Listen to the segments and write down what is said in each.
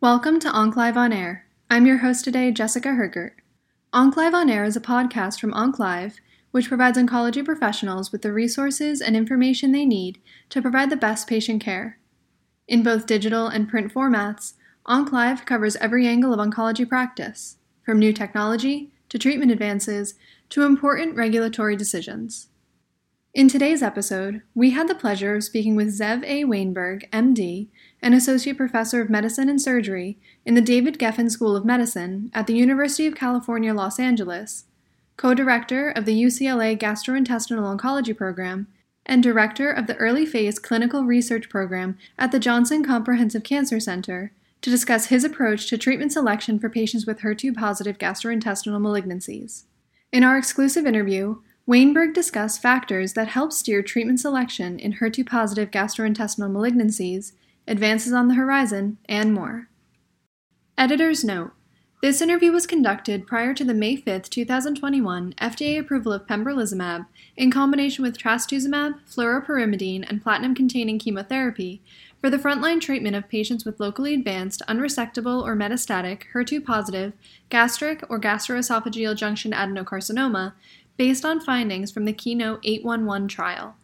Welcome to OncLive On Air. I'm your host today, Jessica Hergert. OncLive On Air is a podcast from OncLive, which provides oncology professionals with the resources and information they need to provide the best patient care. In both digital and print formats, OncLive covers every angle of oncology practice, from new technology to treatment advances to important regulatory decisions. In today's episode, we had the pleasure of speaking with Zev A. Wainberg, MD, an Associate Professor of Medicine and Surgery in the David Geffen School of Medicine at the University of California, Los Angeles, co-director of the UCLA Gastrointestinal Oncology Program, and director of the Early Phase Clinical Research Program at the Johnson Comprehensive Cancer Center, to discuss his approach to treatment selection for patients with HER2-positive gastrointestinal malignancies. In our exclusive interview, Wainberg discussed factors that help steer treatment selection in HER2-positive gastrointestinal malignancies, advances on the horizon, and more. Editor's note: this interview was conducted prior to the May 5, 2021 FDA approval of pembrolizumab in combination with trastuzumab, fluoropyrimidine, and platinum-containing chemotherapy for the frontline treatment of patients with locally advanced, unresectable, or metastatic HER2-positive gastric or gastroesophageal junction adenocarcinoma based on findings from the KEYNOTE-811 trial.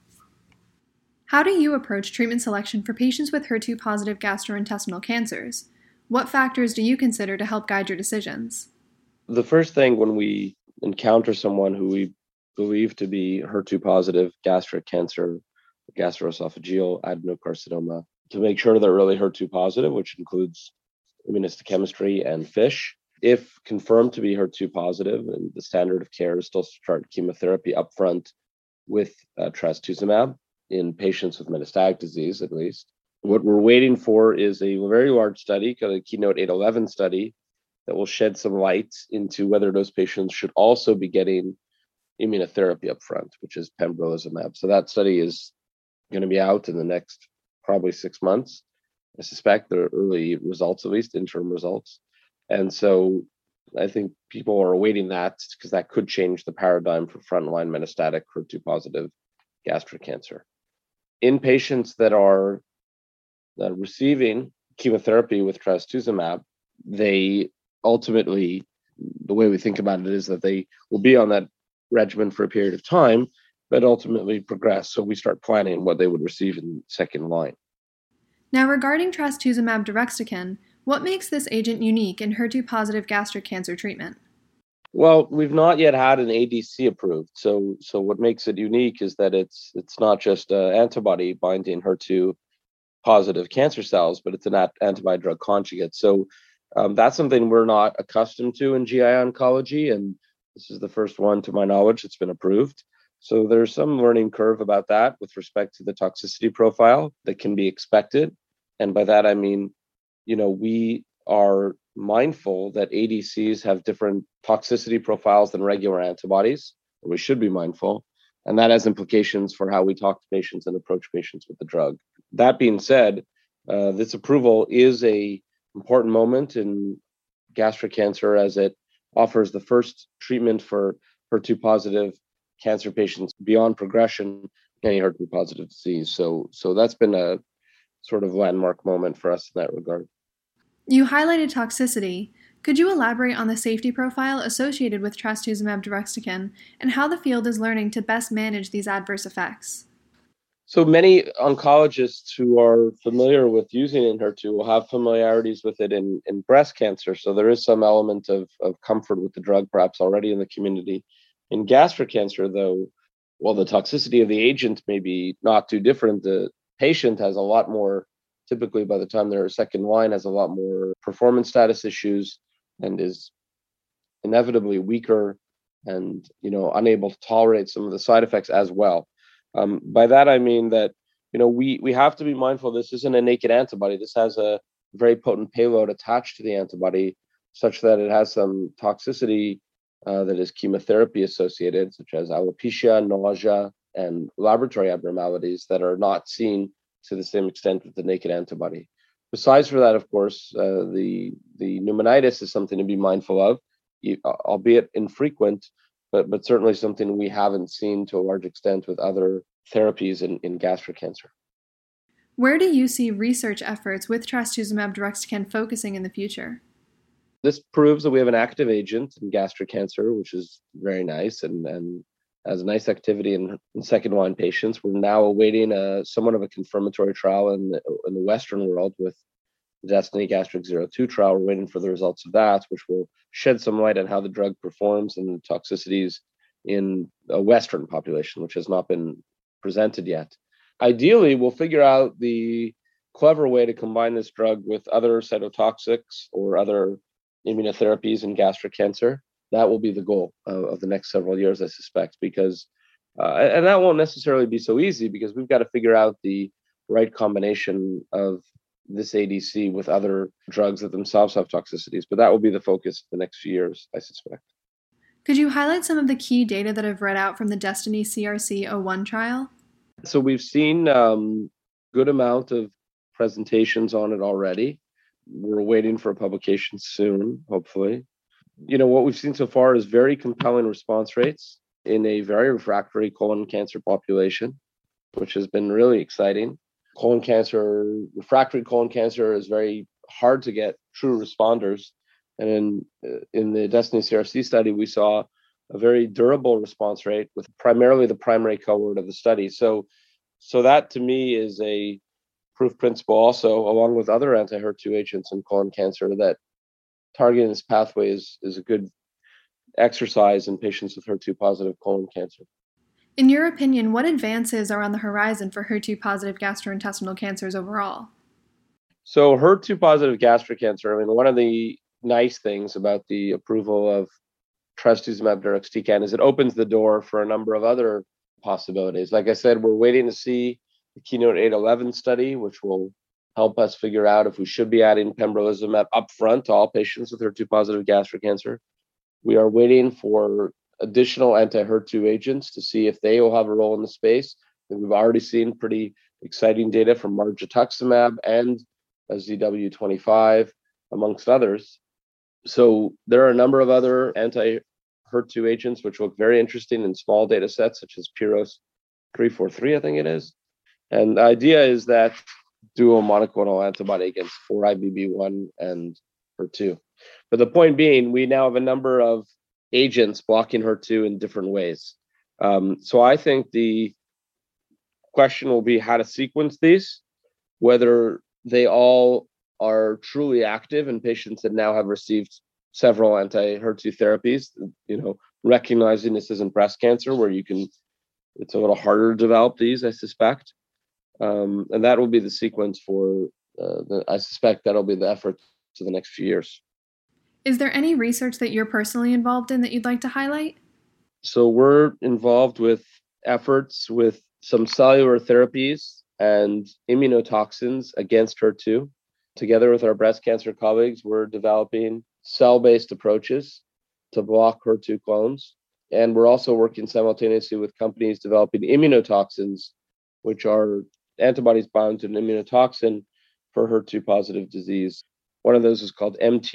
How do you approach treatment selection for patients with HER2-positive gastrointestinal cancers? What factors do you consider to help guide your decisions? The first thing when we encounter someone who we believe to be HER2-positive gastric cancer, gastroesophageal adenocarcinoma, to make sure they're really HER2-positive, which includes immunohistochemistry and FISH. If confirmed to be HER2-positive, and the standard of care is still to start chemotherapy upfront with trastuzumab in patients with metastatic disease, at least. What we're waiting for is a very large study, called the KEYNOTE-811 study, that will shed some light into whether those patients should also be getting immunotherapy upfront, which is pembrolizumab. So that study is going to be out in the next probably 6 months. I suspect the early results, at least interim results. And so I think people are awaiting that because that could change the paradigm for frontline metastatic HER2-positive gastric cancer. In patients that are receiving chemotherapy with trastuzumab, they ultimately, the way we think about it is that they will be on that regimen for a period of time, but ultimately progress. So we start planning what they would receive in second line. Now, regarding trastuzumab deruxtecan, what makes this agent unique in HER2-positive gastric cancer treatment? Well, we've not yet had an ADC approved. So what makes it unique is that it's not just an antibody binding HER2-positive cancer cells, but it's an antibody drug conjugate. So that's something we're not accustomed to in GI oncology, and this is the first one, to my knowledge, that's been approved. So there's some learning curve about that with respect to the toxicity profile that can be expected. And by that, I mean, we are mindful that ADCs have different toxicity profiles than regular antibodies, or we should be mindful. And that has implications for how we talk to patients and approach patients with the drug. That being said, this approval is an important moment in gastric cancer as it offers the first treatment for HER2-positive cancer patients beyond progression in any HER2-positive disease. So that's been a sort of landmark moment for us in that regard. You highlighted toxicity. Could you elaborate on the safety profile associated with trastuzumab deruxtecan and how the field is learning to best manage these adverse effects? So many oncologists who are familiar with using Enhertu will have familiarities with it in breast cancer. So there is some element of comfort with the drug perhaps already in the community. In gastric cancer, though, while the toxicity of the agent may be not too different, the patient has a lot more, typically by the time they're second line, has a lot more performance status issues and is inevitably weaker and unable to tolerate some of the side effects as well. By that I mean that we have to be mindful this isn't a naked antibody. This has a very potent payload attached to the antibody such that it has some toxicity that is chemotherapy associated, such as alopecia, nausea, and laboratory abnormalities that are not seen to the same extent with the naked antibody. Besides for that, of course, the pneumonitis is something to be mindful of, albeit infrequent, but certainly something we haven't seen to a large extent with other therapies in gastric cancer. Where do you see research efforts with trastuzumab deruxtecan focusing in the future? This proves that we have an active agent in gastric cancer, which is very nice and has a nice activity in second-line patients. We're now awaiting somewhat of a confirmatory trial in the Western world with the Destiny Gastric 02 trial. We're waiting for the results of that, which will shed some light on how the drug performs and the toxicities in a Western population, which has not been presented yet. Ideally, we'll figure out the clever way to combine this drug with other cytotoxics or other immunotherapies in gastric cancer. That will be the goal of the next several years, I suspect, because, and that won't necessarily be so easy because we've got to figure out the right combination of this ADC with other drugs that themselves have toxicities. But that will be the focus of the next few years, I suspect. Could you highlight some of the key data that have read out from the Destiny CRC01 trial? So we've seen good amount of presentations on it already. We're waiting for a publication soon, hopefully. What we've seen so far is very compelling response rates in a very refractory colon cancer population, which has been really exciting. Refractory colon cancer is very hard to get true responders. And in the Destiny CRC study, we saw a very durable response rate with primarily the primary cohort of the study. So that to me is a proof principle also, along with other anti-HER2 agents in colon cancer, that targeting this pathway is a good exercise in patients with HER2-positive colon cancer. In your opinion, what advances are on the horizon for HER2-positive gastrointestinal cancers overall? So HER2-positive gastric cancer, one of the nice things about the approval of trastuzumab deruxtecan is it opens the door for a number of other possibilities. Like I said, we're waiting to see the KEYNOTE-811 study, which will help us figure out if we should be adding pembrolizumab upfront to all patients with HER2-positive gastric cancer. We are waiting for additional anti-HER2 agents to see if they will have a role in the space. And we've already seen pretty exciting data from margetuximab and ZW25, amongst others. So there are a number of other anti-HER2 agents which look very interesting in small data sets, such as PIROS 343, I think it is. And the idea is that dual monoclonal antibody against 4-IBB1 and HER2. But the point being, we now have a number of agents blocking HER2 in different ways. So I think the question will be how to sequence these, whether they all are truly active in patients that now have received several anti-HER2 therapies, recognizing this isn't breast cancer where it's a little harder to develop these, I suspect. And that will be the sequence I suspect that'll be the effort to the next few years. Is there any research that you're personally involved in that you'd like to highlight? So we're involved with efforts with some cellular therapies and immunotoxins against HER2. Together with our breast cancer colleagues, we're developing cell-based approaches to block HER2 clones. And we're also working simultaneously with companies developing immunotoxins, which are antibodies bound to an immunotoxin for HER2-positive disease. One of those is called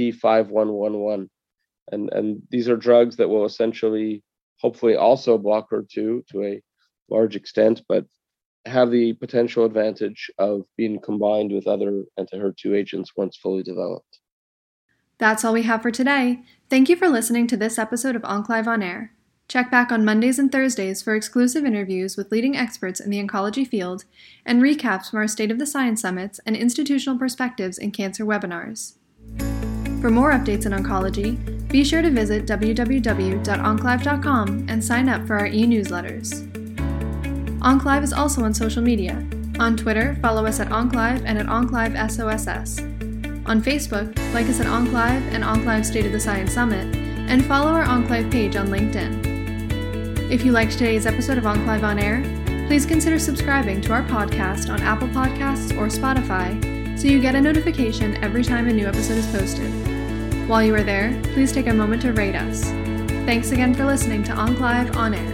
MT5111. And these are drugs that will essentially, hopefully also block HER2 to a large extent, but have the potential advantage of being combined with other anti-HER2 agents once fully developed. That's all we have for today. Thank you for listening to this episode of Enclive on Air. Check back on Mondays and Thursdays for exclusive interviews with leading experts in the oncology field and recaps from our State of the Science Summits and institutional perspectives in cancer webinars. For more updates in oncology, be sure to visit www.onclive.com and sign up for our e-newsletters. Enclive is also on social media. On Twitter, follow us at Enclive and at EncliveSOSS. On Facebook, like us at Enclive and Enclive State of the Science Summit, and follow our Enclive page on LinkedIn. If you liked today's episode of Enclive on Air, please consider subscribing to our podcast on Apple Podcasts or Spotify so you get a notification every time a new episode is posted. While you are there, please take a moment to rate us. Thanks again for listening to Enclive on Air.